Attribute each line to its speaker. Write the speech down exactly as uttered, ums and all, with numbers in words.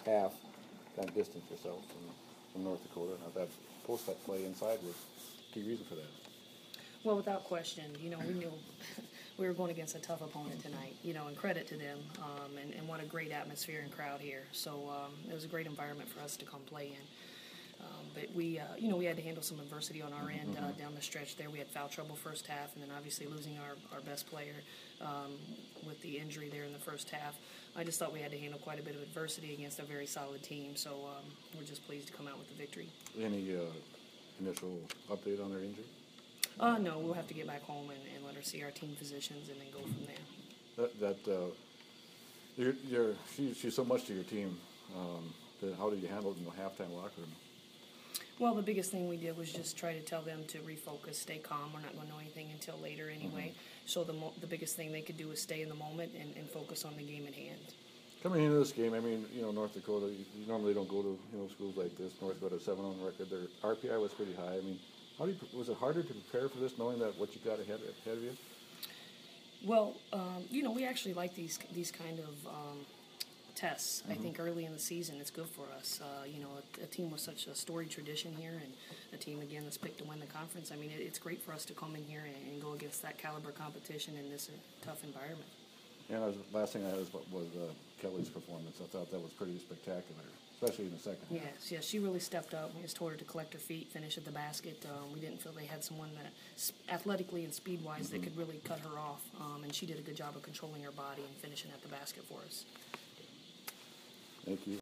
Speaker 1: half, kind of distance yourself from, from North Dakota. Now that post that play inside was key reason for that.
Speaker 2: Well, without question, you know, we knew we were going against a tough opponent tonight, you know, and credit to them, um, and, and what a great atmosphere and crowd here. So um, it was a great environment for us to come play in. Um, but we, uh, you know, we had to handle some adversity on our end uh, down the stretch there. We had foul trouble first half, and then obviously losing our, our best player um, with the injury there in the first half. I just thought we had to handle quite a bit of adversity against a very solid team. So um, we're just pleased to come out with the victory.
Speaker 1: Any uh, initial update on their injury?
Speaker 2: Uh, no, we'll have to get back home and, and let her see our team physicians and then go from there.
Speaker 1: That, that uh, you're, you're, she, she's so much to your team. Um, how did you handle it in the halftime locker room?
Speaker 2: Well, the biggest thing we did was just try to tell them to refocus, stay calm. We're not going to know anything until later anyway. Mm-hmm. So the mo- the biggest thing they could do is stay in the moment and, and focus on the game at hand.
Speaker 1: Coming into this game, I mean, you know, North Dakota, you, you normally don't go to, you know, schools like this. North Dakota seven on record. Their R P I was pretty high. I mean, how do you, was it harder to prepare for this, knowing that what you got ahead, ahead of you?
Speaker 2: Well, um, you know, we actually like these these kind of um, tests. Mm-hmm. I think early in the season it's good for us. Uh, you know, a, a team with such a storied tradition here, and a team again that's picked to win the conference. I mean, it, it's great for us to come in here and, and go against that caliber competition in this uh, tough environment.
Speaker 1: And I was, last thing I had was, was uh, Kelly's performance. I thought that was pretty spectacular, especially in the second half.
Speaker 2: Yes, yes, she really stepped up. We just told her to collect her feet, finish at the basket. Um, we didn't feel they had someone that, athletically and speed-wise, mm-hmm. that could really cut her off. Um, and she did a good job of controlling her body and finishing at the basket for us.
Speaker 1: Thank you.